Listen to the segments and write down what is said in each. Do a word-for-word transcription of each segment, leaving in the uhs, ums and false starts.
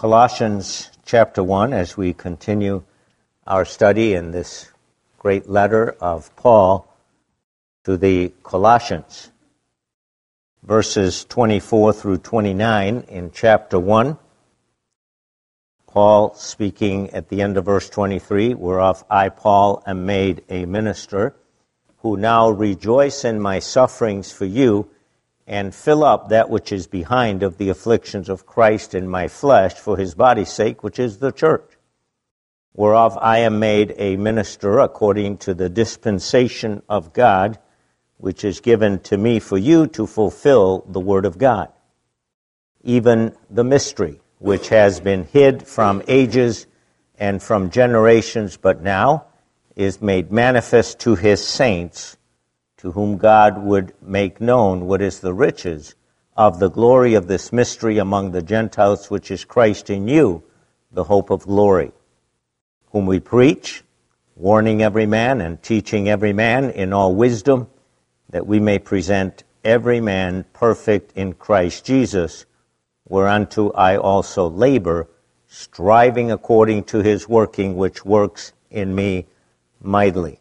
Colossians chapter one, as we continue our study in this great letter of Paul to the Colossians. Verses twenty-four through twenty-nine in chapter one. Paul speaking at the end of verse twenty-three, whereof I, Paul, am made a minister, who now rejoice in my sufferings for you, and fill up that which is behind of the afflictions of Christ in my flesh for his body's sake, which is the church, whereof I am made a minister according to the dispensation of God, which is given to me for you to fulfill the word of God, even the mystery, which has been hid from ages and from generations, but now is made manifest to his saints, to whom God would make known what is the riches of the glory of this mystery among the Gentiles, which is Christ in you, the hope of glory, whom we preach, warning every man and teaching every man in all wisdom, that we may present every man perfect in Christ Jesus, whereunto I also labor, striving according to his working, which works in me mightily.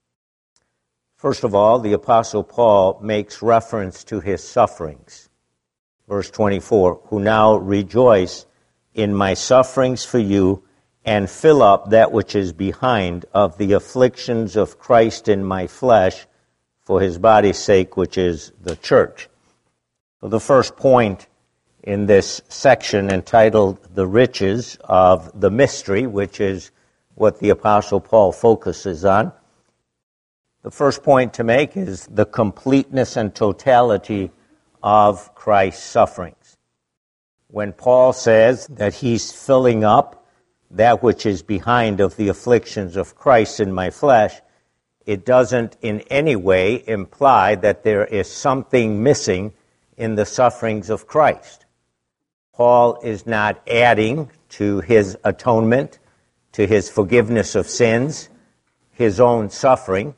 First of all, the Apostle Paul makes reference to his sufferings. Verse twenty-four, who now rejoice in my sufferings for you, and fill up that which is behind of the afflictions of Christ in my flesh, for his body's sake, which is the church. So the first point in this section entitled The Riches of the Mystery, which is what the Apostle Paul focuses on. The first point to make is the completeness and totality of Christ's sufferings. When Paul says that he's filling up that which is behind of the afflictions of Christ in my flesh, it doesn't in any way imply that there is something missing in the sufferings of Christ. Paul is not adding to his atonement, to his forgiveness of sins, his own suffering.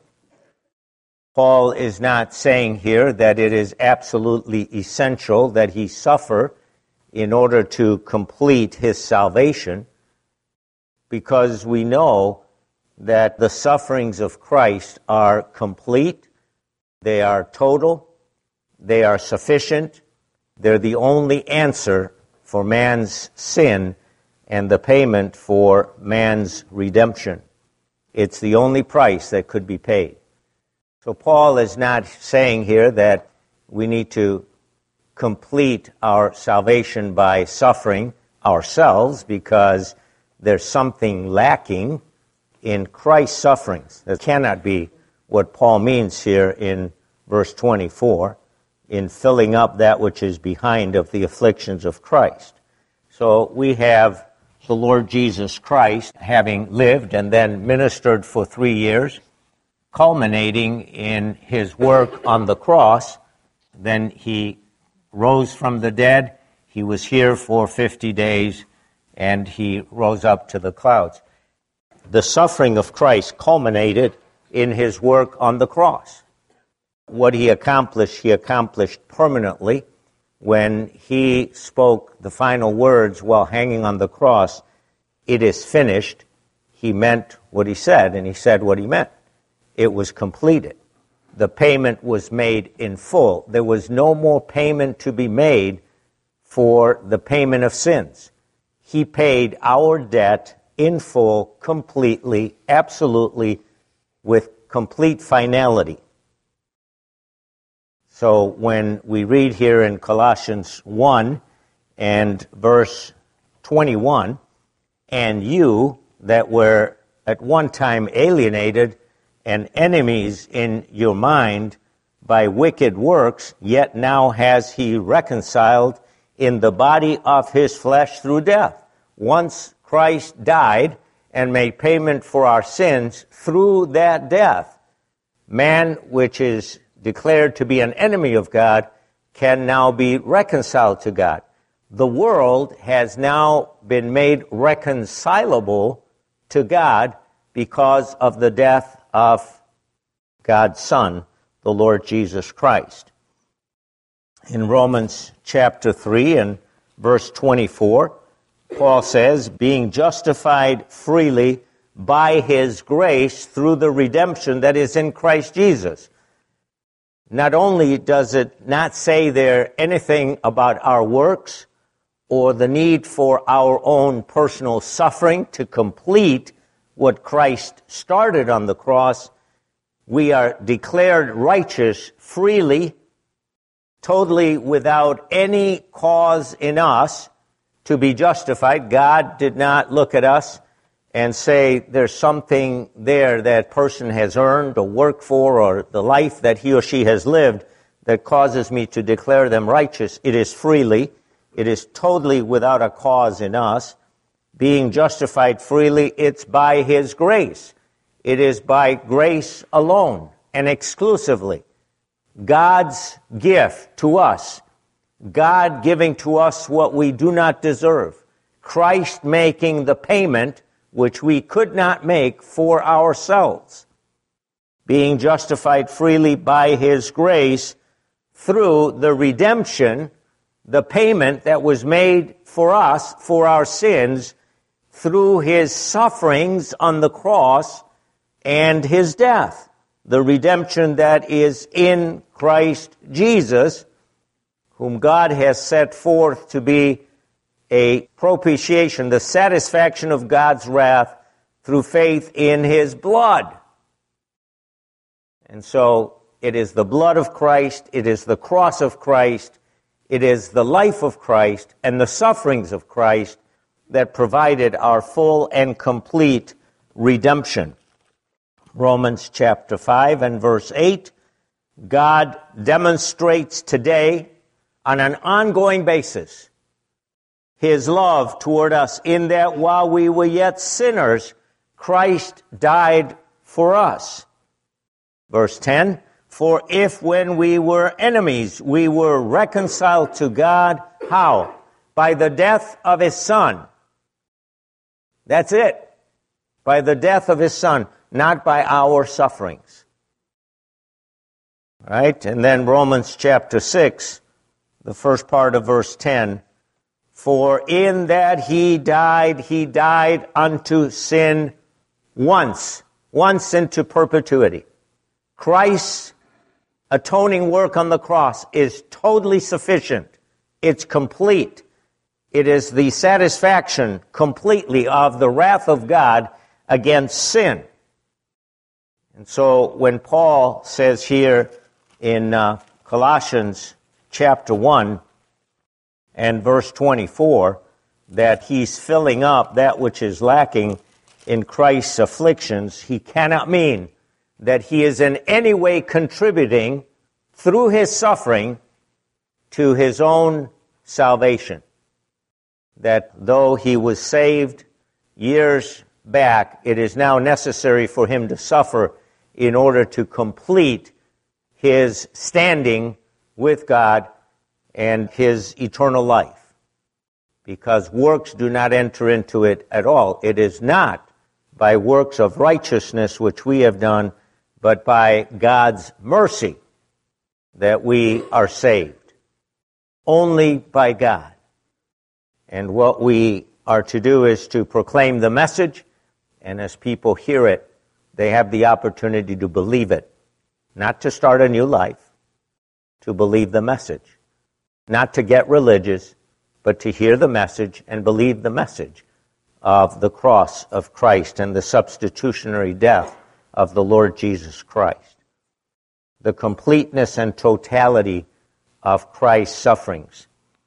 Paul is not saying here that it is absolutely essential that he suffer in order to complete his salvation, because we know that the sufferings of Christ are complete, they are total, they are sufficient, they're the only answer for man's sin and the payment for man's redemption. It's the only price that could be paid. So Paul is not saying here that we need to complete our salvation by suffering ourselves because there's something lacking in Christ's sufferings. That cannot be what Paul means here in verse twenty-four, in filling up that which is behind of the afflictions of Christ. So we have the Lord Jesus Christ having lived and then ministered for three years, culminating in his work on the cross. Then he rose from the dead. He was here for fifty days, and he rose up to the clouds. The suffering of Christ culminated in his work on the cross. What he accomplished, he accomplished permanently. When he spoke the final words while hanging on the cross, "It is finished," he meant what he said, and he said what he meant. It was completed. The payment was made in full. There was no more payment to be made for the payment of sins. He paid our debt in full, completely, absolutely, with complete finality. So when we read here in Colossians one and verse twenty-one, and you that were at one time alienated and enemies in your mind by wicked works, yet now has he reconciled in the body of his flesh through death. Once Christ died and made payment for our sins through that death, man, which is declared to be an enemy of God, can now be reconciled to God. The world has now been made reconcilable to God because of the death of God's Son, the Lord Jesus Christ. In Romans chapter three and verse twenty-four, Paul says, being justified freely by his grace through the redemption that is in Christ Jesus. Not only does it not say there anything about our works or the need for our own personal suffering to complete what Christ started on the cross, we are declared righteous freely, totally without any cause in us to be justified. God did not look at us and say there's something there that person has earned or worked for, or the life that he or she has lived that causes me to declare them righteous. It is freely. It is totally without a cause in us. Being justified freely, it's by his grace. It is by grace alone and exclusively. God's gift to us. God giving to us what we do not deserve. Christ making the payment which we could not make for ourselves. Being justified freely by his grace through the redemption, the payment that was made for us for our sins through his sufferings on the cross and his death. The redemption that is in Christ Jesus, whom God has set forth to be a propitiation, the satisfaction of God's wrath through faith in his blood. And so it is the blood of Christ, it is the cross of Christ, it is the life of Christ and the sufferings of Christ that provided our full and complete redemption. Romans chapter five and verse eight, God demonstrates today on an ongoing basis his love toward us in that while we were yet sinners, Christ died for us. Verse ten, for if when we were enemies, we were reconciled to God, how? By the death of his Son. That's it. By the death of his Son, not by our sufferings. Right? And then Romans chapter six, the first part of verse ten, for in that he died, he died unto sin once, once into perpetuity. Christ's atoning work on the cross is totally sufficient. It's complete. It is the satisfaction completely of the wrath of God against sin. And so when Paul says here in uh, Colossians chapter one and verse twenty-four that he's filling up that which is lacking in Christ's afflictions, he cannot mean that he is in any way contributing through his suffering to his own salvation. That though he was saved years back, it is now necessary for him to suffer in order to complete his standing with God and his eternal life. Because works do not enter into it at all. It is not by works of righteousness which we have done, but by God's mercy that we are saved. Only by God. And what we are to do is to proclaim the message, and as people hear it, they have the opportunity to believe it. Not to start a new life, to believe the message. Not to get religious, but to hear the message and believe the message of the cross of Christ and the substitutionary death of the Lord Jesus Christ. The completeness and totality of Christ's sufferings.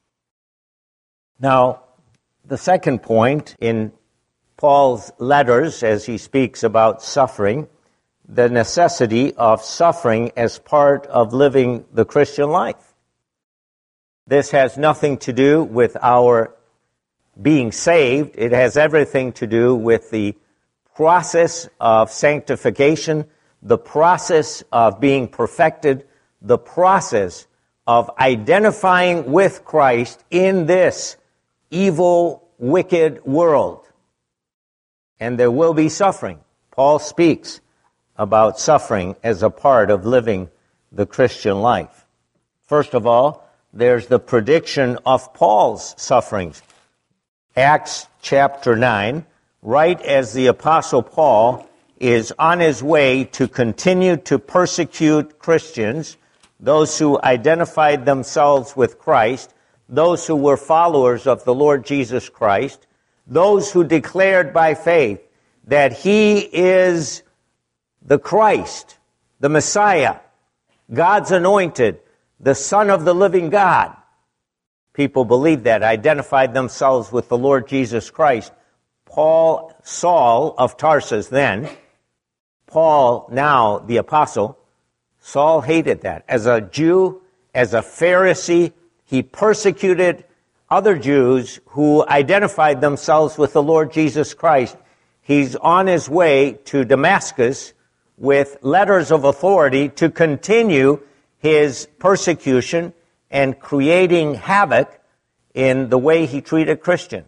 Now, the second point in Paul's letters, as he speaks about suffering, the necessity of suffering as part of living the Christian life. This has nothing to do with our being saved. It has everything to do with the process of sanctification, the process of being perfected, the process of identifying with Christ in this evil, wicked world. And there will be suffering. Paul speaks about suffering as a part of living the Christian life. First of all, there's the prediction of Paul's sufferings. Acts chapter nine, right as the Apostle Paul is on his way to continue to persecute Christians, those who identified themselves with Christ, those who were followers of the Lord Jesus Christ, those who declared by faith that he is the Christ, the Messiah, God's anointed, the Son of the living God. People believed that, identified themselves with the Lord Jesus Christ. Paul, Saul of Tarsus then, Paul now the apostle, Saul hated that. As a Jew, as a Pharisee, he persecuted other Jews who identified themselves with the Lord Jesus Christ. He's on his way to Damascus with letters of authority to continue his persecution and creating havoc in the way he treated Christians.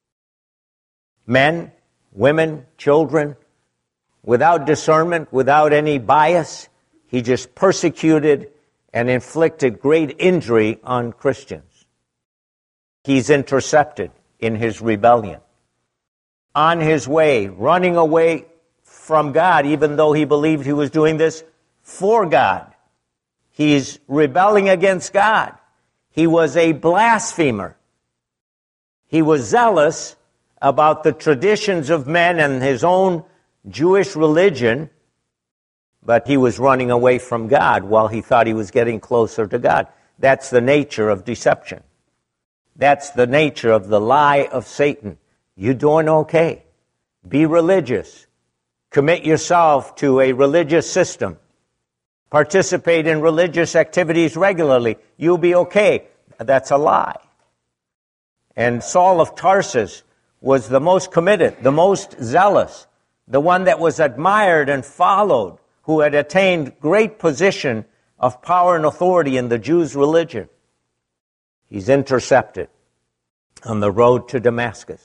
Men, women, children, without discernment, without any bias, he just persecuted and inflicted great injury on Christians. He's intercepted in his rebellion. On his way, running away from God, even though he believed he was doing this for God. He's rebelling against God. He was a blasphemer. He was zealous about the traditions of men and his own Jewish religion, but he was running away from God while he thought he was getting closer to God. That's the nature of deception. That's the nature of the lie of Satan. You're doing okay. Be religious. Commit yourself to a religious system. Participate in religious activities regularly. You'll be okay. That's a lie. And Saul of Tarsus was the most committed, the most zealous, the one that was admired and followed, who had attained great position of power and authority in the Jews' religion. He's intercepted on the road to Damascus.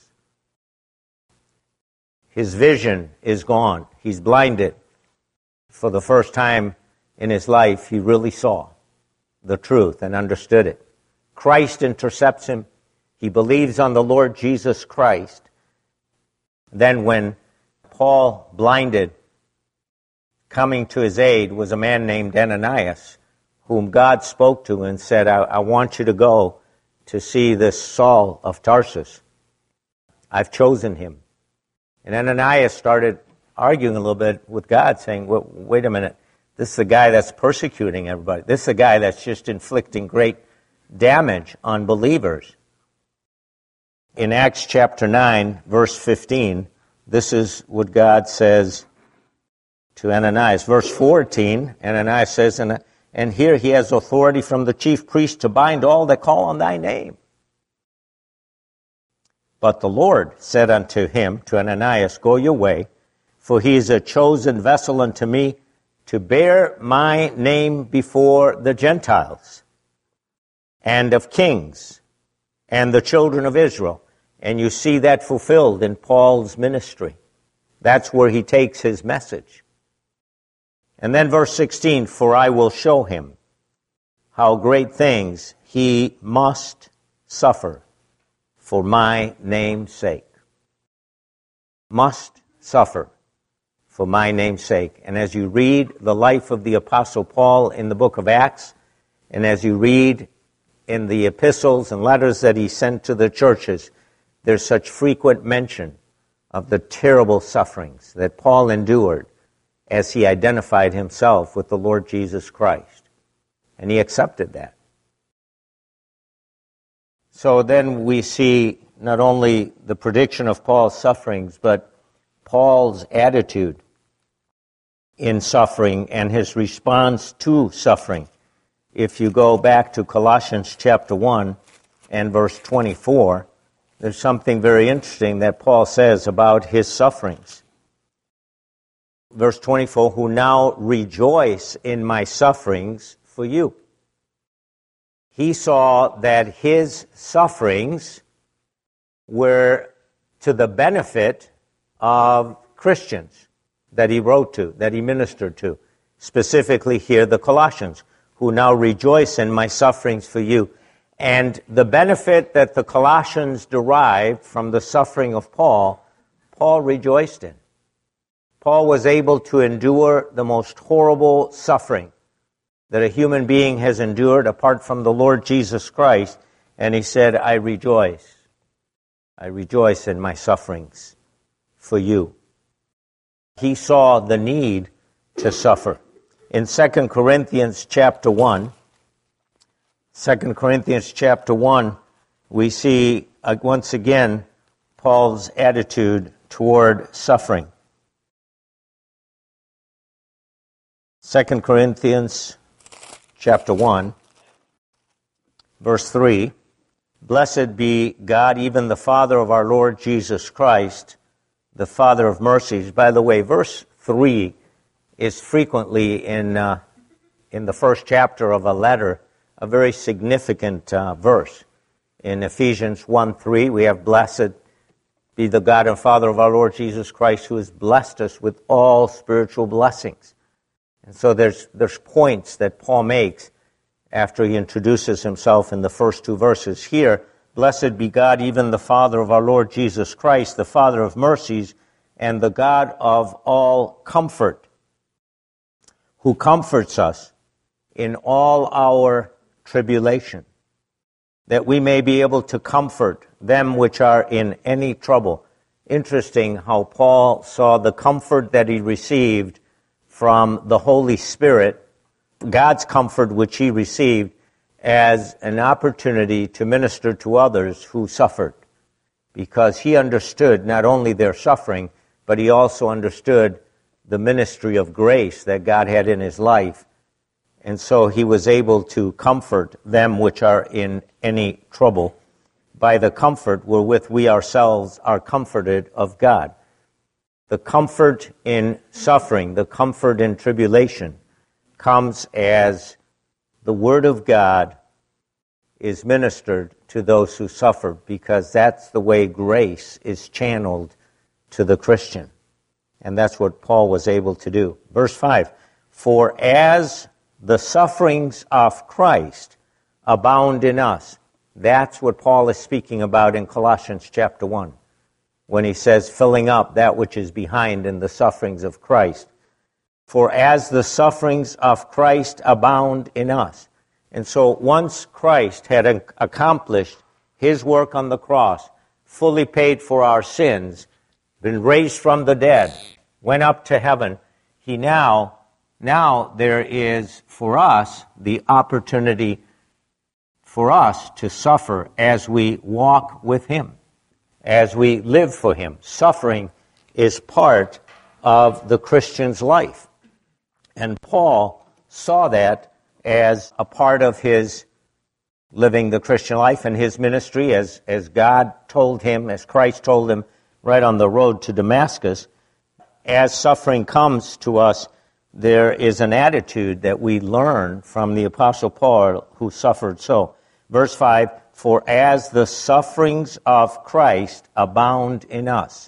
His vision is gone. He's blinded. For the first time in his life, he really saw the truth and understood it. Christ intercepts him. He believes on the Lord Jesus Christ. Then when Paul, blinded, coming to his aid was a man named Ananias, whom God spoke to and said, I, I want you to go to see this Saul of Tarsus. I've chosen him. And Ananias started arguing a little bit with God, saying, well, wait a minute, this is the guy that's persecuting everybody. This is the guy that's just inflicting great damage on believers. In Acts chapter nine, verse fifteen, this is what God says to Ananias. Verse fourteen, Ananias says, and, and here he has authority from the chief priest to bind all that call on thy name. But the Lord said unto him, to Ananias, go your way, for he is a chosen vessel unto me to bear my name before the Gentiles and of kings and the children of Israel. And you see that fulfilled in Paul's ministry. That's where he takes his message. And then verse sixteen, for I will show him how great things he must suffer for my name's sake. Must suffer for my name's sake. And as you read the life of the Apostle Paul in the book of Acts, and as you read in the epistles and letters that he sent to the churches, there's such frequent mention of the terrible sufferings that Paul endured as he identified himself with the Lord Jesus Christ. And he accepted that. So then we see not only the prediction of Paul's sufferings, but Paul's attitude in suffering and his response to suffering. If you go back to Colossians chapter one and verse twenty-four, there's something very interesting that Paul says about his sufferings. Verse twenty-four, who now rejoice in my sufferings for you. He saw that his sufferings were to the benefit of Christians that he wrote to, that he ministered to. Specifically here, the Colossians, who now rejoice in my sufferings for you. And the benefit that the Colossians derived from the suffering of Paul, Paul rejoiced in. Paul was able to endure the most horrible suffering that a human being has endured apart from the Lord Jesus Christ, and he said, I rejoice. I rejoice in my sufferings for you. He saw the need to suffer. In Second Corinthians chapter one, Second Corinthians chapter one, we see uh, once again Paul's attitude toward suffering. Second Corinthians chapter one, verse three, Blessed be God, even the Father of our Lord Jesus Christ, the Father of mercies. By the way, verse three is frequently in uh, in the first chapter of a letter a very significant uh, verse. In Ephesians one three, we have, Blessed be the God and Father of our Lord Jesus Christ, who has blessed us with all spiritual blessings. And so there's there's points that Paul makes after he introduces himself in the first two verses. Here, Blessed be God, even the Father of our Lord Jesus Christ, the Father of mercies, and the God of all comfort, who comforts us in all our tribulation, that we may be able to comfort them which are in any trouble. Interesting how Paul saw the comfort that he received from the Holy Spirit, God's comfort which he received, as an opportunity to minister to others who suffered, because he understood not only their suffering, but he also understood the ministry of grace that God had in his life. And so he was able to comfort them which are in any trouble by the comfort wherewith we ourselves are comforted of God. The comfort in suffering, the comfort in tribulation, comes as the Word of God is ministered to those who suffer, because that's the way grace is channeled to the Christian. And that's what Paul was able to do. Verse five, For as the sufferings of Christ abound in us. That's what Paul is speaking about in Colossians chapter one, when he says, filling up that which is behind in the sufferings of Christ. For as the sufferings of Christ abound in us. And so once Christ had accomplished his work on the cross, fully paid for our sins, been raised from the dead, went up to heaven, he now, now there is for us the opportunity for us to suffer as we walk with him, as we live for him. Suffering is part of the Christian's life. And Paul saw that as a part of his living the Christian life and his ministry, as, as God told him, as Christ told him right on the road to Damascus. As suffering comes to us, there is an attitude that we learn from the Apostle Paul, who suffered so. Verse five, For as the sufferings of Christ abound in us.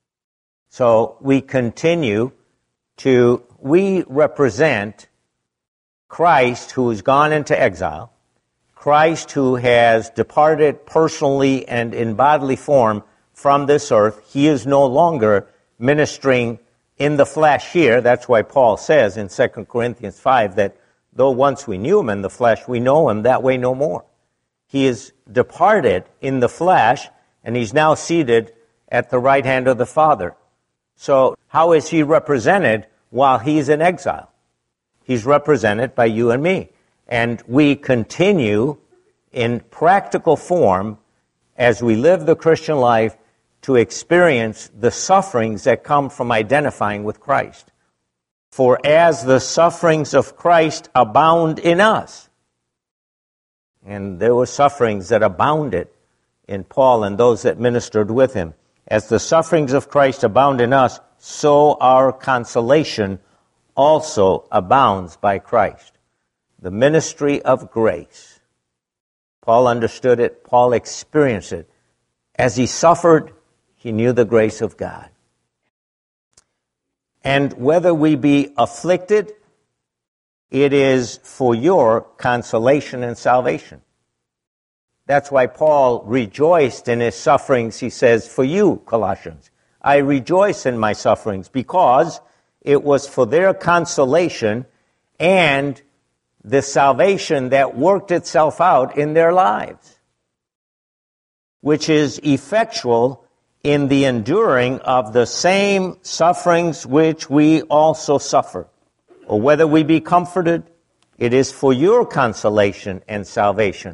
So we continue to, we represent Christ who has gone into exile, Christ who has departed personally and in bodily form from this earth. He is no longer ministering in the flesh here. That's why Paul says in Second Corinthians five that though once we knew him in the flesh, we know him that way no more. He is departed in the flesh, and he's now seated at the right hand of the Father. So how is he represented while he's in exile? He's represented by you and me. And we continue in practical form as we live the Christian life to experience the sufferings that come from identifying with Christ. For as the sufferings of Christ abound in us, and there were sufferings that abounded in Paul and those that ministered with him, as the sufferings of Christ abound in us, so our consolation also abounds by Christ. The ministry of grace. Paul understood it. Paul experienced it. As he suffered, he knew the grace of God. And whether we be afflicted, it is for your consolation and salvation. That's why Paul rejoiced in his sufferings. He says, for you, Colossians, I rejoice in my sufferings because it was for their consolation and the salvation that worked itself out in their lives, which is effectual in the enduring of the same sufferings which we also suffer. Or whether we be comforted, it is for your consolation and salvation.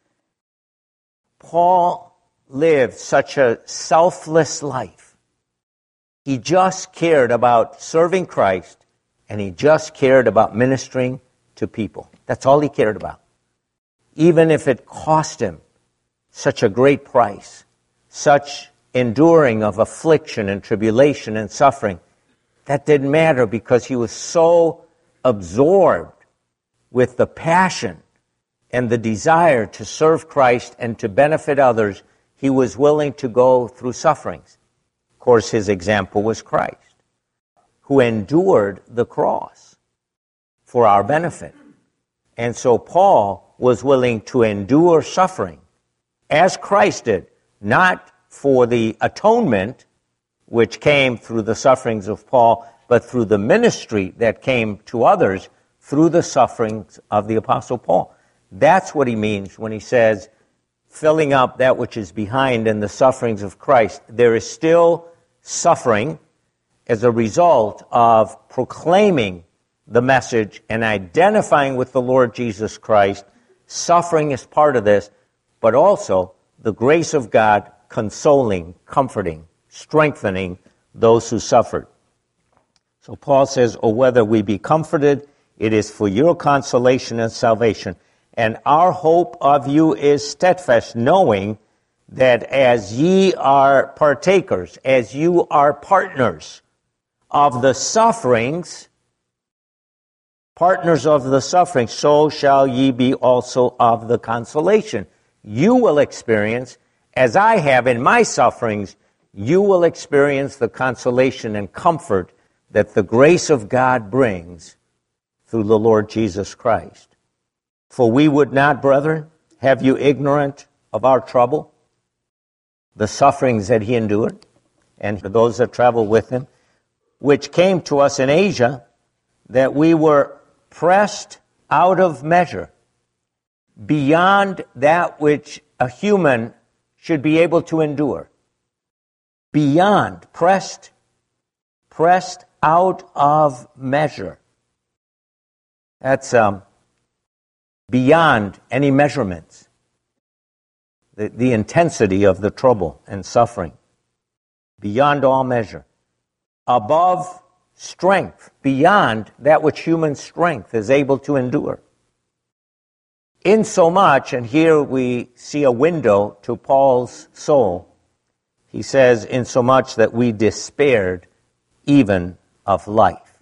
Paul lived such a selfless life. He just cared about serving Christ, and he just cared about ministering to people. That's all he cared about. Even if it cost him such a great price, such enduring of affliction and tribulation and suffering, that didn't matter because he was so absorbed with the passion and the desire to serve Christ and to benefit others, he was willing to go through sufferings. Of course, his example was Christ, who endured the cross for our benefit. And so Paul was willing to endure suffering as Christ did, not for the atonement which came through the sufferings of Paul, but through the ministry that came to others through the sufferings of the Apostle Paul. That's what he means when he says, filling up that which is behind in the sufferings of Christ. There is still suffering as a result of proclaiming the message and identifying with the Lord Jesus Christ. Suffering is part of this, but also the grace of God consoling, comforting, strengthening those who suffered. So Paul says, or whether we be comforted, it is for your consolation and salvation. And our hope of you is steadfast, knowing that as ye are partakers, as you are partners of the sufferings, partners of the suffering, so shall ye be also of the consolation. You will experience, as I have in my sufferings, you will experience the consolation and comfort that the grace of God brings through the Lord Jesus Christ. For we would not, brethren, have you ignorant of our trouble, the sufferings that he endured, and for those that travel with him, which came to us in Asia, that we were pressed out of measure, beyond that which a human should be able to endure. Beyond, pressed, pressed out of measure. That's um, beyond any measurements. The, the intensity of the trouble and suffering. Beyond all measure. Above strength. Beyond that which human strength is able to endure. Insomuch, and here we see a window to Paul's soul, he says, insomuch that we despaired even of life.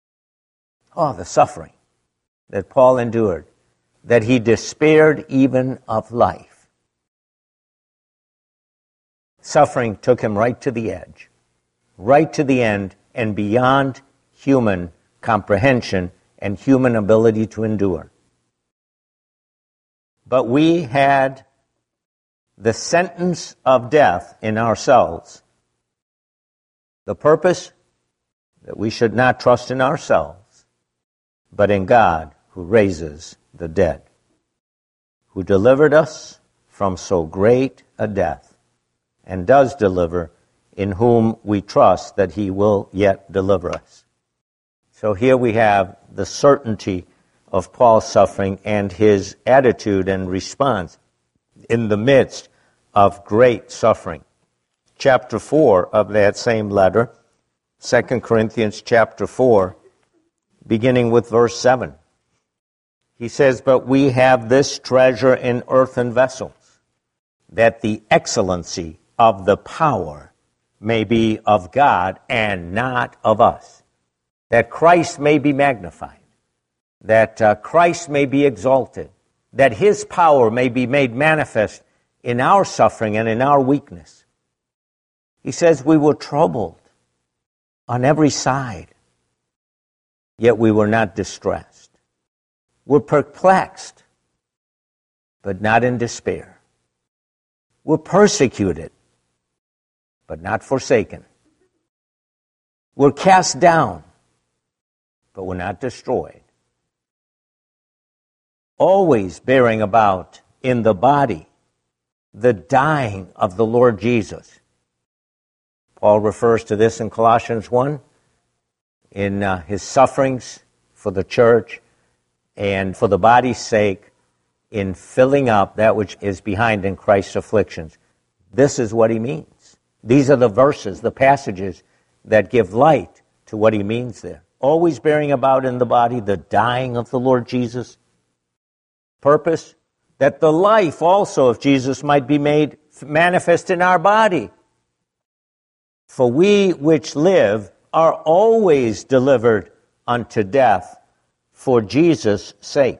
Oh, the suffering that Paul endured, that he despaired even of life. Suffering took him right to the edge, right to the end, and beyond human comprehension and human ability to endure. But we had the sentence of death in ourselves. The purpose that we should not trust in ourselves, but in God who raises the dead, who delivered us from so great a death, and does deliver, in whom we trust that he will yet deliver us. So here we have the certainty of Paul's suffering and his attitude and response in the midst of great suffering. Chapter four of that same letter, Second Corinthians chapter four, beginning with verse seven. He says, but we have this treasure in earthen vessels, that the excellency of the power may be of God and not of us, that Christ may be magnified, that uh, Christ may be exalted, that his power may be made manifest in our suffering and in our weakness. He says we were troubled on every side, yet we were not distressed. We're perplexed, but not in despair. We're persecuted, but not forsaken. We're cast down, but we're not destroyed. Always bearing about in the body the dying of the Lord Jesus. Paul refers to this in Colossians one, in uh, his sufferings for the church and for the body's sake, in filling up that which is behind in Christ's afflictions. This is what he means. These are the verses, the passages that give light to what he means there. Always bearing about in the body the dying of the Lord Jesus. Purpose, that the life also of Jesus might be made manifest in our body. For we which live are always delivered unto death for Jesus' sake,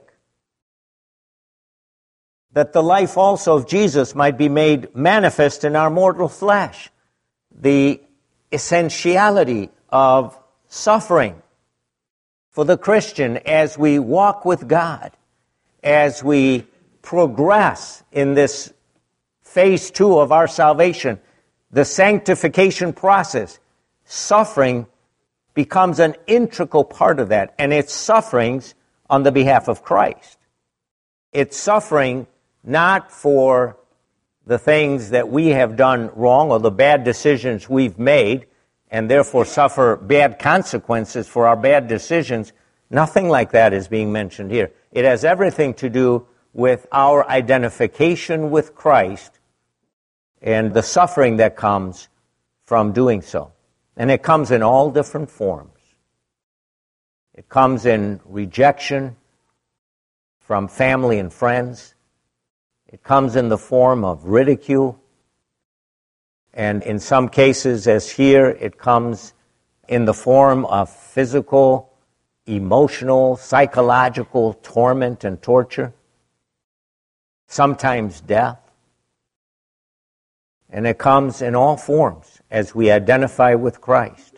that the life also of Jesus might be made manifest in our mortal flesh. The essentiality of suffering for the Christian as we walk with God, as we progress in this phase two of our salvation, the sanctification process. Suffering becomes an integral part of that, and it's sufferings on the behalf of Christ. It's suffering not for the things that we have done wrong or the bad decisions we've made, and therefore suffer bad consequences for our bad decisions. Nothing like that is being mentioned here. It has everything to do with our identification with Christ and the suffering that comes from doing so. And it comes in all different forms. It comes in rejection from family and friends. It comes in the form of ridicule. And in some cases, as here, it comes in the form of physical, emotional, psychological torment and torture. Sometimes death. And it comes in all forms as we identify with Christ.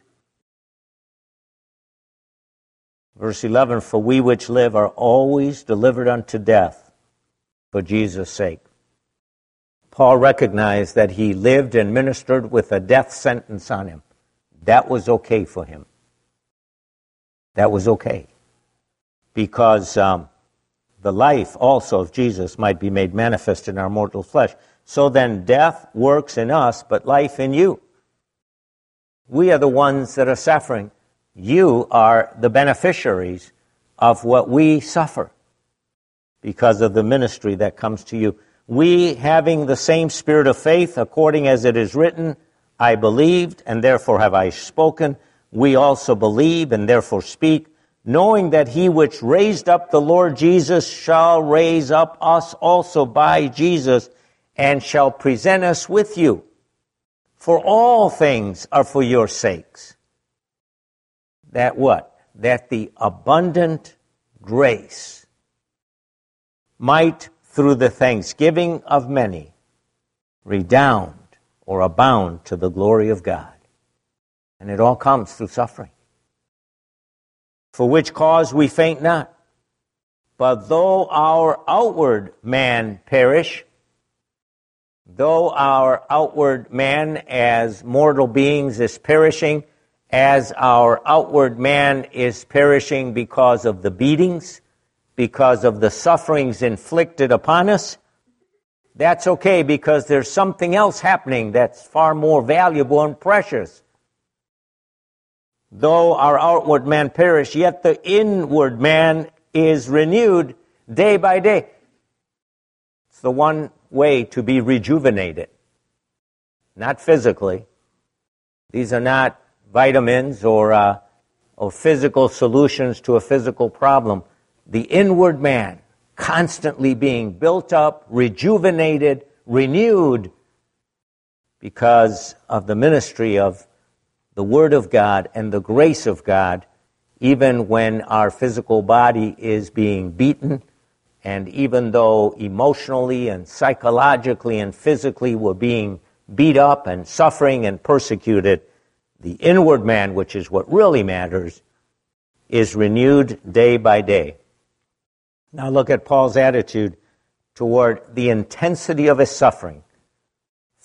Verse eleven, for we which live are always delivered unto death for Jesus' sake. Paul recognized that he lived and ministered with a death sentence on him. That was okay for him. That was okay. Because um, the life also of Jesus might be made manifest in our mortal flesh. So then death works in us, but life in you. We are the ones that are suffering. You are the beneficiaries of what we suffer because of the ministry that comes to you. We, having the same spirit of faith, according as it is written, I believed, and therefore have I spoken. We also believe, and therefore speak, knowing that he which raised up the Lord Jesus shall raise up us also by Jesus, and shall present us with you. For all things are for your sakes. That what? That the abundant grace might, through the thanksgiving of many, redound or abound to the glory of God. And it all comes through suffering. For which cause we faint not. But though our outward man perish, though our outward man as mortal beings is perishing, as our outward man is perishing because of the beatings, because of the sufferings inflicted upon us, that's okay because there's something else happening that's far more valuable and precious. Though our outward man perish, yet the inward man is renewed day by day. It's the one way to be rejuvenated. Not physically. These are not vitamins or, uh, or physical solutions to a physical problem. The inward man constantly being built up, rejuvenated, renewed because of the ministry of the Word of God and the grace of God, even when our physical body is being beaten, and even though emotionally and psychologically and physically we're being beat up and suffering and persecuted, the inward man, which is what really matters, is renewed day by day. Now look at Paul's attitude toward the intensity of his suffering.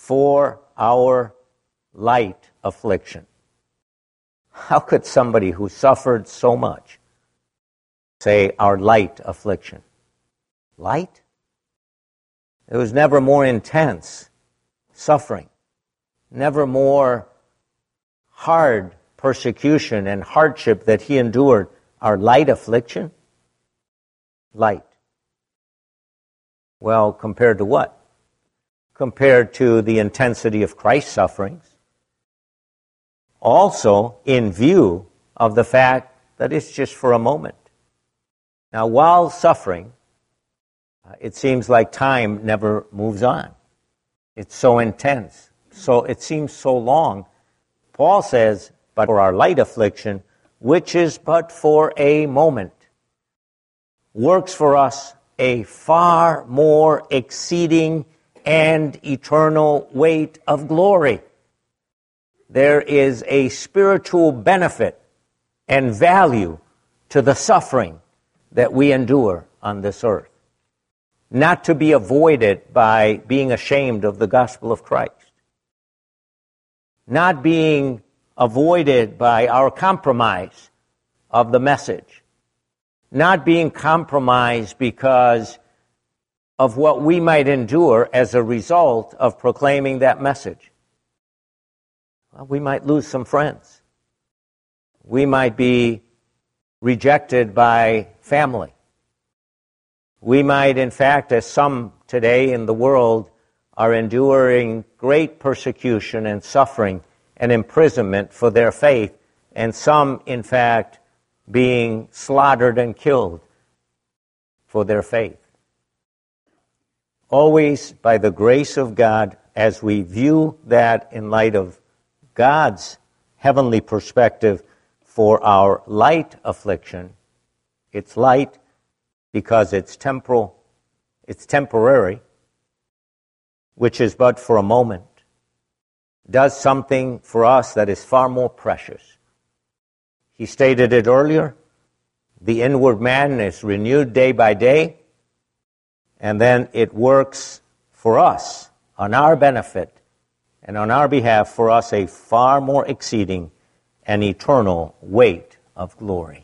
for our light affliction. How could somebody who suffered so much say our light affliction? Light? It was never more intense suffering, never more hard persecution and hardship that he endured. Our light affliction? Light. Well, compared to what? Compared to the intensity of Christ's sufferings. Also, in view of the fact that it's just for a moment. Now, while suffering, uh, it seems like time never moves on. It's so intense. So it seems so long. Paul says, but for our light affliction, which is but for a moment, works for us a far more exceeding and eternal weight of glory. There is a spiritual benefit and value to the suffering that we endure on this earth, not to be avoided by being ashamed of the gospel of Christ, not being avoided by our compromise of the message, not being compromised because of what we might endure as a result of proclaiming that message. Well, we might lose some friends. We might be rejected by family. We might, in fact, as some today in the world are enduring great persecution and suffering and imprisonment for their faith, and some, in fact, being slaughtered and killed for their faith. Always by the grace of God, as we view that in light of God's heavenly perspective for our light affliction, it's light because it's temporal, it's temporary, which is but for a moment, does something for us that is far more precious. He stated it earlier, the inward man is renewed day by day, and then it works for us, on our benefit, and on our behalf, for us a far more exceeding and eternal weight of glory.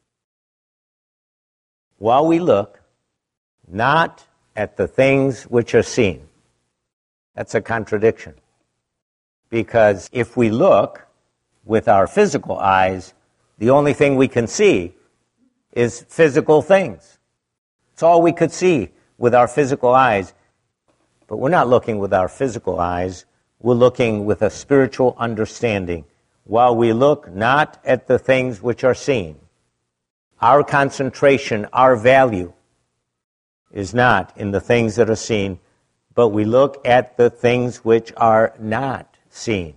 While we look not at the things which are seen, that's a contradiction. Because if we look with our physical eyes, the only thing we can see is physical things. It's all we could see with our physical eyes. But we're not looking with our physical eyes. We're looking with a spiritual understanding. While we look not at the things which are seen, our concentration, our value is not in the things that are seen, but we look at the things which are not seen.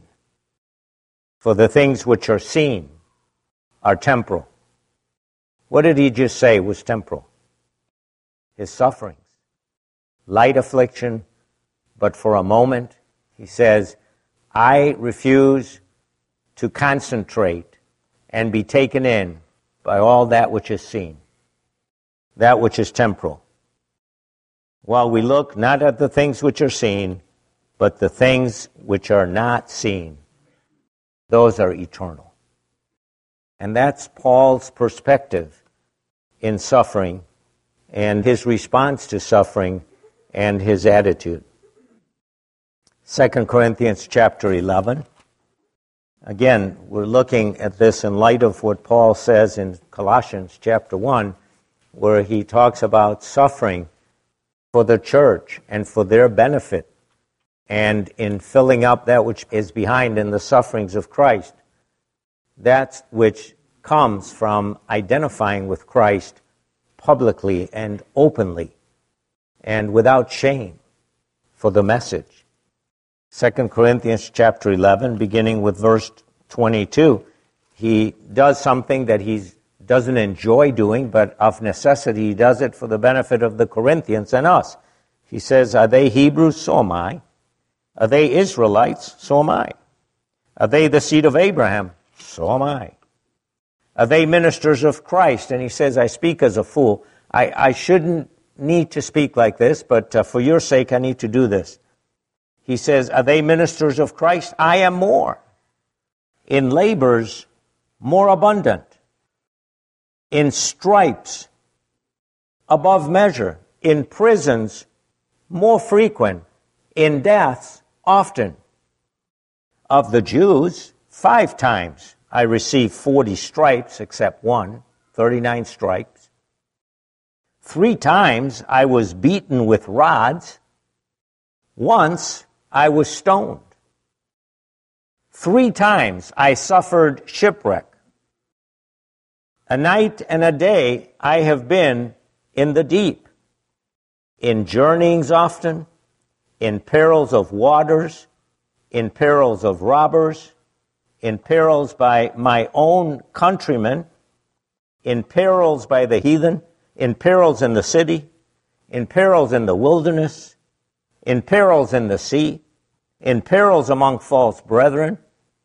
For the things which are seen are temporal. What did he just say was temporal? His sufferings. Light affliction, but for a moment. He says, I refuse to concentrate and be taken in by all that which is seen, that which is temporal. While we look not at the things which are seen, but the things which are not seen, those are eternal. And that's Paul's perspective in suffering and his response to suffering and his attitude. Second Corinthians chapter eleven. Again, we're looking at this in light of what Paul says in Colossians chapter one, where he talks about suffering for the church and for their benefit, and in filling up that which is behind in the sufferings of Christ. That which comes from identifying with Christ publicly and openly and without shame for the message. Second Corinthians chapter eleven, beginning with verse twenty-two, he does something that he doesn't enjoy doing, but of necessity he does it for the benefit of the Corinthians and us. He says, are they Hebrews? So am I. Are they Israelites? So am I. Are they the seed of Abraham? So am I. Are they ministers of Christ? And he says, I speak as a fool. I, I shouldn't need to speak like this, but uh, for your sake I need to do this. He says, are they ministers of Christ? I am more. In labors, more abundant. In stripes, above measure. In prisons, more frequent. In deaths, often. Of the Jews, five times I received forty stripes, except one, thirty-nine stripes. Three times I was beaten with rods. Once I was stoned. Three times I suffered shipwreck. A night and a day I have been in the deep, in journeyings often, in perils of waters, in perils of robbers, in perils by my own countrymen, in perils by the heathen, in perils in the city, in perils in the wilderness, in perils in the sea, in perils among false brethren,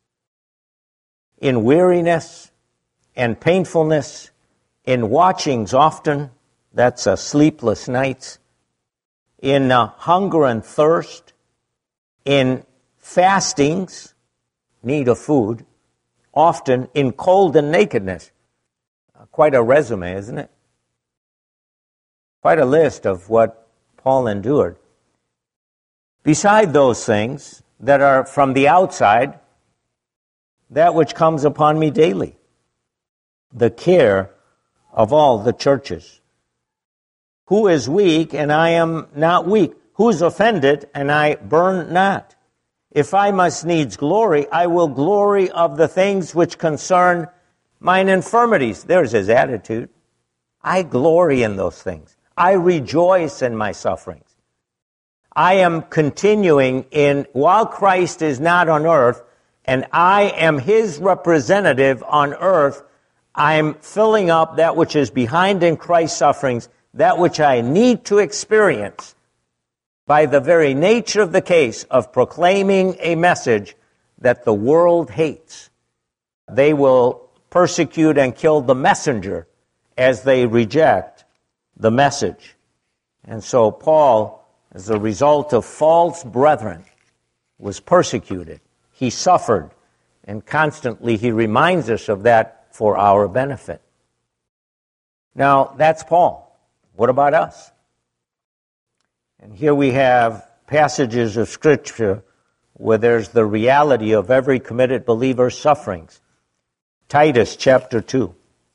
in weariness and painfulness, in watchings often, that's uh, sleepless nights, in uh, hunger and thirst, in fastings, need of food, often in cold and nakedness. Uh, quite a resume, isn't it? Quite a list of what Paul endured. Beside those things that are from the outside, that which comes upon me daily, the care of all the churches. Who is weak, and I am not weak? Who is offended, and I burn not? If I must needs glory, I will glory of the things which concern mine infirmities. There's his attitude. I glory in those things. I rejoice in my sufferings. I am continuing in, while Christ is not on earth, and I am his representative on earth, I'm filling up that which is behind in Christ's sufferings, that which I need to experience by the very nature of the case of proclaiming a message that the world hates. They will persecute and kill the messenger as they reject the message. And so Paul, as a result of false brethren, was persecuted. He suffered, and constantly he reminds us of that for our benefit. Now, that's Paul. What about us? And here we have passages of Scripture where there's the reality of every committed believer's sufferings. Titus chapter two.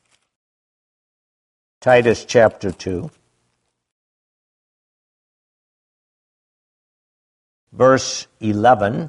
Titus chapter two. Verse eleven.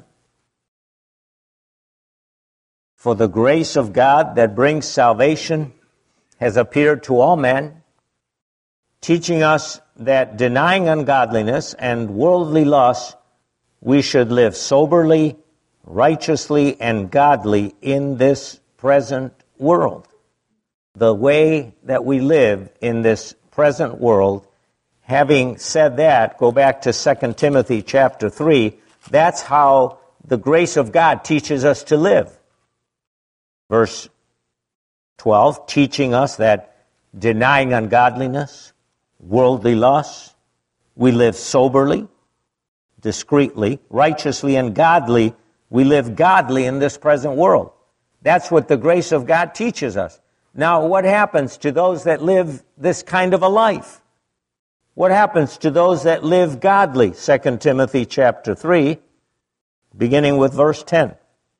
For the grace of God that brings salvation has appeared to all men, teaching us that denying ungodliness and worldly lusts, we should live soberly, righteously, and godly in this present world. The way that we live in this present world, having said that, go back to Second Timothy chapter three, that's how the grace of God teaches us to live. Verse twelve, teaching us that denying ungodliness, worldly lusts, we live soberly, discreetly, righteously, and godly. We live godly in this present world. That's what the grace of God teaches us. Now, what happens to those that live this kind of a life? What happens to those that live godly? Second Timothy chapter three, beginning with verse ten.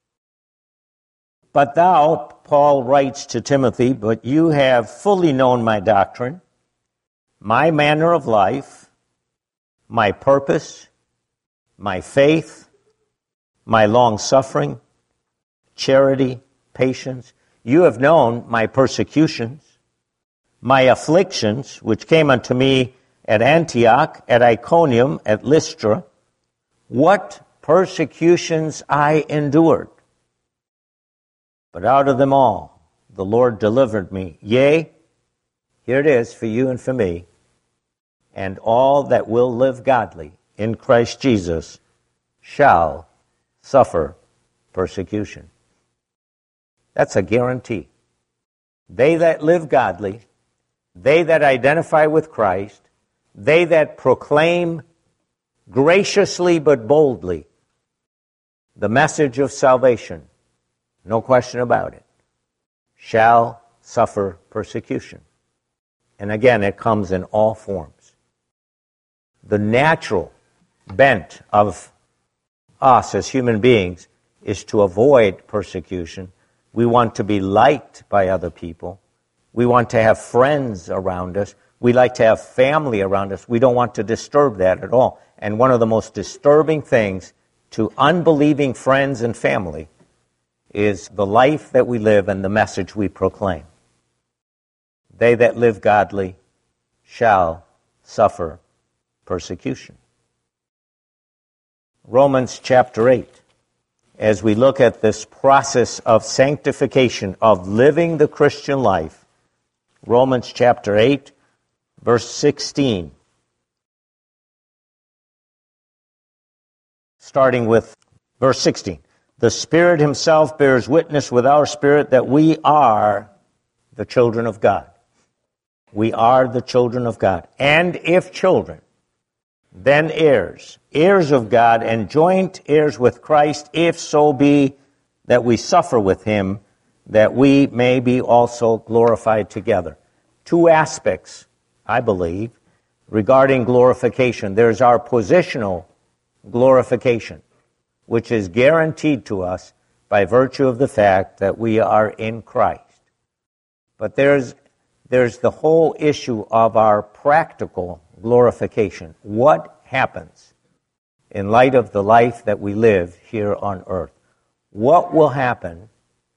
But thou, Paul writes to Timothy, but you have fully known my doctrine, my manner of life, my purpose, my faith, my long-suffering, charity, patience. You have known my persecutions, my afflictions, which came unto me at Antioch, at Iconium, at Lystra, what persecutions I endured. But out of them all, the Lord delivered me. Yea, here it is for you and for me, and all that will live godly in Christ Jesus shall suffer persecution. That's a guarantee. They that live godly, they that identify with Christ, they that proclaim graciously but boldly, the message of salvation, no question about it, shall suffer persecution. And again, it comes in all forms. The natural bent of us as human beings is to avoid persecution. We want to be liked by other people. We want to have friends around us. We like to have family around us. We don't want to disturb that at all. And one of the most disturbing things to unbelieving friends and family is the life that we live and the message we proclaim. They that live godly shall suffer persecution. Romans chapter eight, as we look at this process of sanctification, of living the Christian life, Romans chapter eight, verse sixteen. Starting with verse sixteen. The Spirit himself bears witness with our spirit that we are the children of God. We are the children of God. And if children, then heirs, heirs of God, and joint heirs with Christ, if so be that we suffer with him, that we may be also glorified together. Two aspects, I believe, regarding glorification. There's our positional glorification, which is guaranteed to us by virtue of the fact that we are in Christ. But there's there's the whole issue of our practical glorification. What happens in light of the life that we live here on earth? What will happen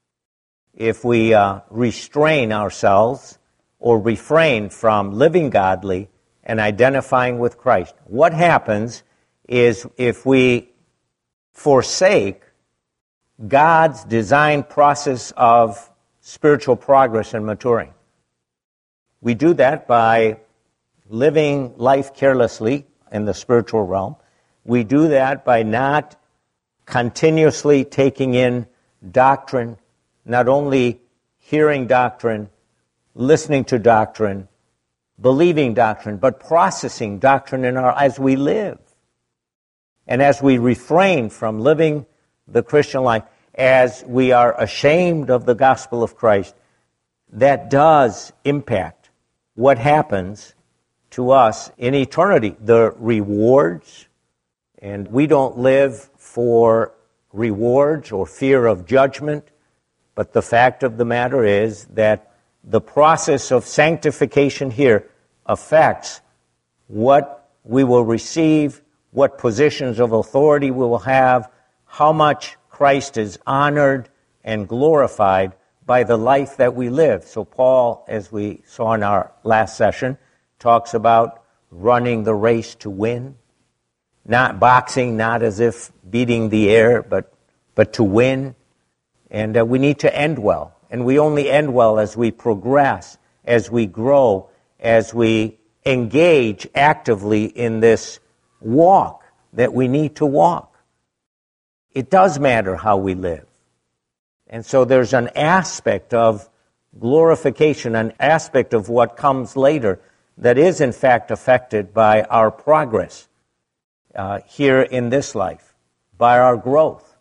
if we uh, restrain ourselves or refrain from living godly and identifying with Christ? What happens is if we forsake God's designed process of spiritual progress and maturing? We do that by living life carelessly in the spiritual realm. We do that by not continuously taking in doctrine, not only hearing doctrine, listening to doctrine, believing doctrine, but processing doctrine in our as we live. And as we refrain from living the Christian life, as we are ashamed of the gospel of Christ, that does impact what happens to us in eternity. The rewards, and we don't live for rewards or fear of judgment, but the fact of the matter is that the process of sanctification here affects what we will receive, what positions of authority we will have, how much Christ is honored and glorified by the life that we live. So Paul, as we saw in our last session, talks about running the race to win. Not boxing, not as if beating the air, but, but to win. And uh, we need to end well. And we only end well as we progress, as we grow, as we engage actively in this walk that we need to walk. It does matter how we live. And so there's an aspect of glorification, an aspect of what comes later that is in fact affected by our progress uh, here in this life, by our growth.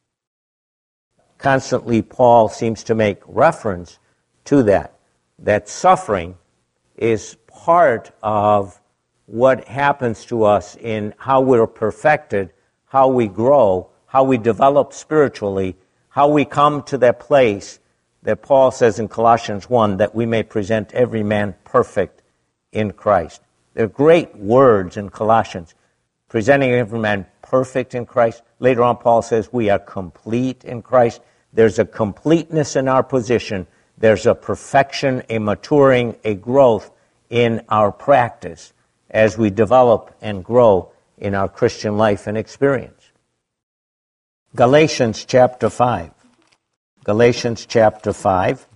Constantly, Paul seems to make reference to that, that suffering is part of what happens to us in how we're perfected, how we grow, how we develop spiritually, how we come to that place that Paul says in Colossians one, that we may present every man perfect in Christ. There are great words in Colossians, presenting every man perfect in Christ. Later on, Paul says we are complete in Christ. There's a completeness in our position. There's a perfection, a maturing, a growth in our practice as we develop and grow in our Christian life and experience. Galatians chapter five. Galatians chapter five.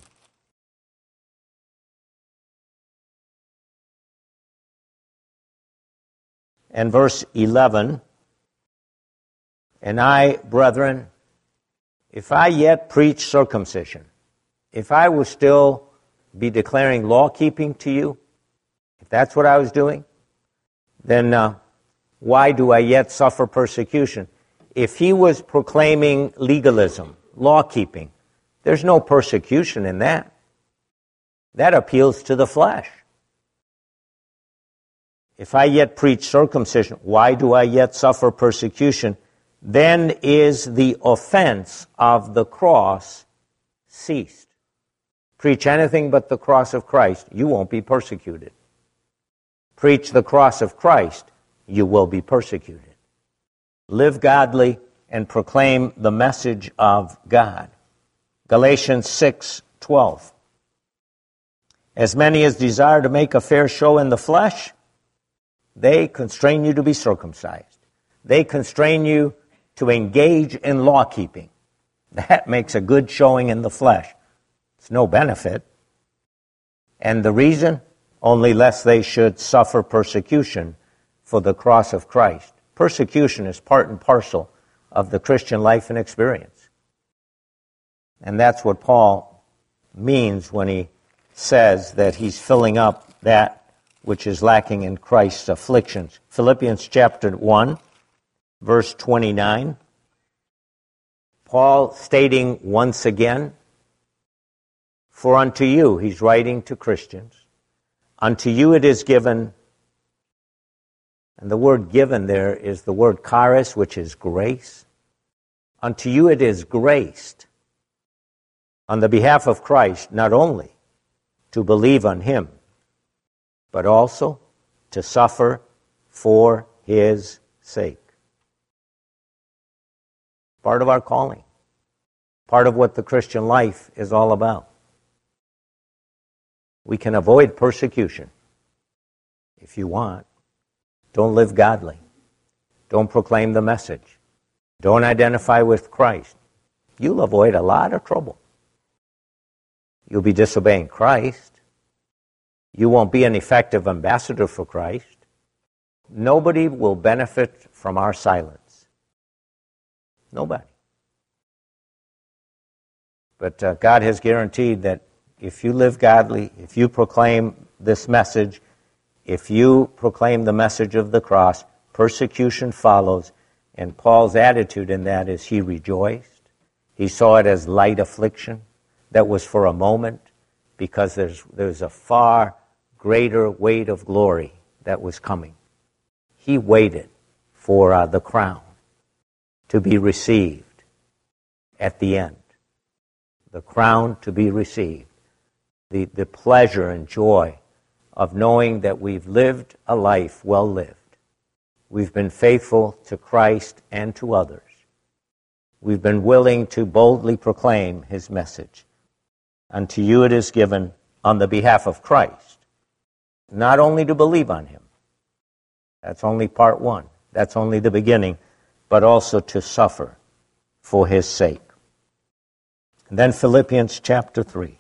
And verse eleven. And I, brethren, if I yet preach circumcision, if I will still be declaring law-keeping to you, if that's what I was doing, then uh, why do I yet suffer persecution? If he was proclaiming legalism, law-keeping, there's no persecution in that. That appeals to the flesh. If I yet preach circumcision, why do I yet suffer persecution? Then is the offense of the cross ceased. Preach anything but the cross of Christ, you won't be persecuted. Preach the cross of Christ, you will be persecuted. Live godly and proclaim the message of God. Galatians six twelve. As many as desire to make a fair show in the flesh, they constrain you to be circumcised. They constrain you to engage in law-keeping. That makes a good showing in the flesh. It's no benefit. And the reason? Only lest they should suffer persecution for the cross of Christ. Persecution is part and parcel of the Christian life and experience. And that's what Paul means when he says that he's filling up that which is lacking in Christ's afflictions. Philippians chapter one, verse twenty-nine. Paul stating once again, for unto you, he's writing to Christians, unto you it is given, and the word given there is the word charis, which is grace. Unto you it is graced on the behalf of Christ, not only to believe on him, but also to suffer for his sake. Part of our calling. Part of what the Christian life is all about. We can avoid persecution if you want. Don't live godly. Don't proclaim the message. Don't identify with Christ. You'll avoid a lot of trouble. You'll be disobeying Christ. You won't be an effective ambassador for Christ. Nobody will benefit from our silence. Nobody. But uh, God has guaranteed that if you live godly, if you proclaim this message, if you proclaim the message of the cross, persecution follows. And Paul's attitude in that is he rejoiced. He saw it as light affliction that was for a moment, because there's there's a far greater weight of glory that was coming. He waited for uh, the crown to be received at the end. The crown to be received. The, the pleasure and joy of knowing that we've lived a life well lived. We've been faithful to Christ and to others. We've been willing to boldly proclaim his message. Unto you it is given on the behalf of Christ, not only to believe on him. That's only part one. That's only the beginning, but also to suffer for his sake. And then Philippians chapter three.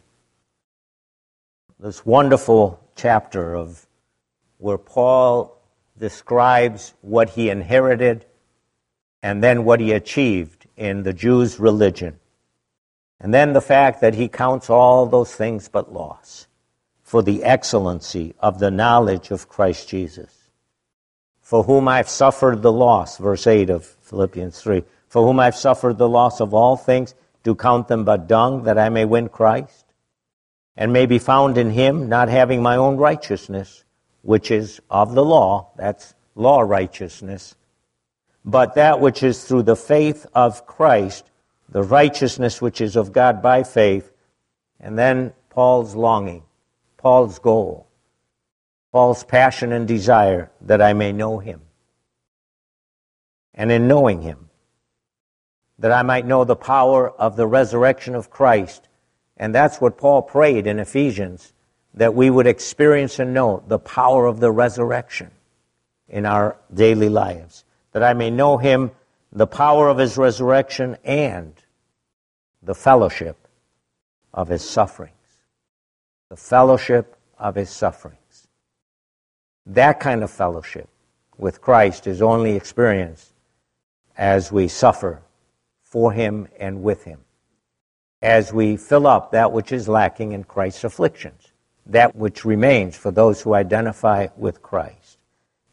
This wonderful chapter of where Paul describes what he inherited and then what he achieved in the Jews' religion. And then the fact that he counts all those things but loss for the excellency of the knowledge of Christ Jesus, for whom I've suffered the loss, verse eight of Philippians three, for whom I've suffered the loss of all things, do count them but dung, that I may win Christ, and may be found in him, not having my own righteousness, which is of the law, that's law righteousness, but that which is through the faith of Christ, the righteousness which is of God by faith. And then Paul's longing, Paul's goal, Paul's passion and desire, that I may know him. And in knowing him, that I might know the power of the resurrection of Christ. And that's what Paul prayed in Ephesians, that we would experience and know the power of the resurrection in our daily lives. That I may know him, the power of his resurrection, and the fellowship of his sufferings. The fellowship of his sufferings. That kind of fellowship with Christ is only experienced as we suffer for him and with him. As we fill up that which is lacking in Christ's afflictions. That which remains for those who identify with Christ.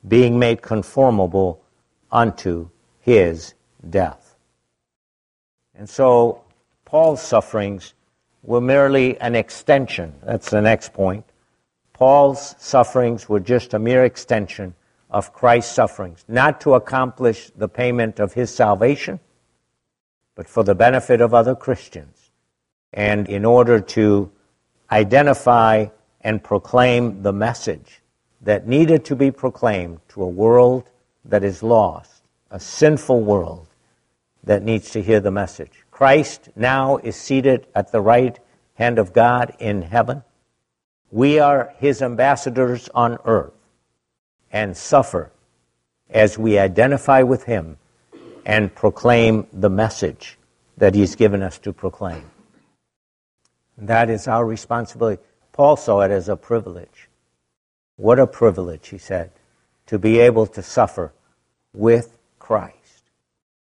being made conformable unto his death. And so Paul's sufferings were merely an extension. That's the next point. Paul's sufferings were just a mere extension of Christ's sufferings, not to accomplish the payment of his salvation, but for the benefit of other Christians, and in order to identify and proclaim the message that needed to be proclaimed to a world that is lost, a sinful world that needs to hear the message. Christ now is seated at the right hand of God in heaven. We are his ambassadors on earth and suffer as we identify with him and proclaim the message that he's given us to proclaim. That is our responsibility. Paul saw it as a privilege. What a privilege, he said, to be able to suffer with Christ.